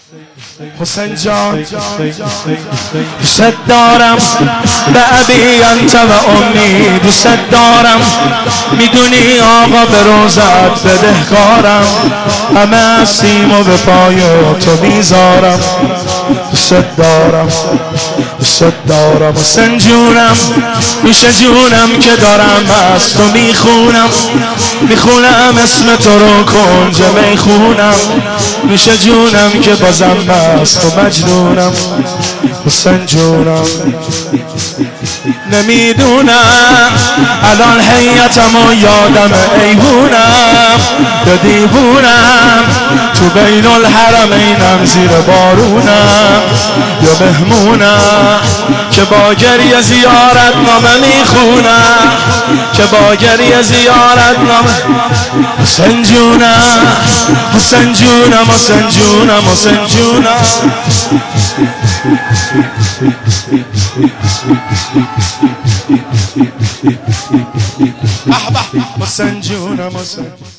حسین جان دوست دارم به ابی انت و امی، دوست دارم میدونی آقا به روزت بدهکارم، همه هستیم و به پای تو میذارم. دوست دارم حسین جونم، میشه جونم که دارم از تو میخونم اسم تو رو کنج میخونم، میشه جونم که بازم از تو مجنونم. حسین جونم نمیدونم الان حیاتم و یادم ایوونم یا دیوونم، تو بین الحرمینم زیر بارونم یا مهمونم که با گریه زیارت نامه میخونم، که با گریه زیارت نامه. حسین جونم حسین جونم حسین جونم حسین جونم حسین جونم حسین